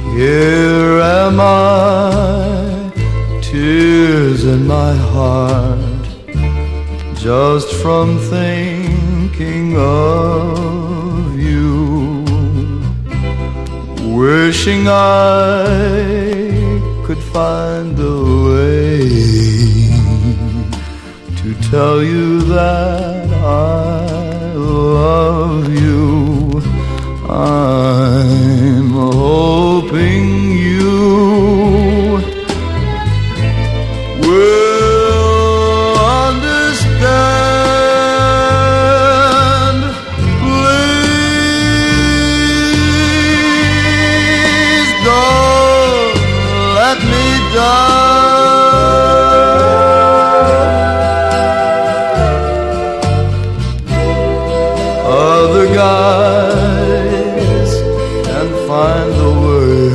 Here am I, tears in my heart, just from thinking of you, wishing I could find a way to tell you that I love you. I'm hoping you will understand. Please don't let me die.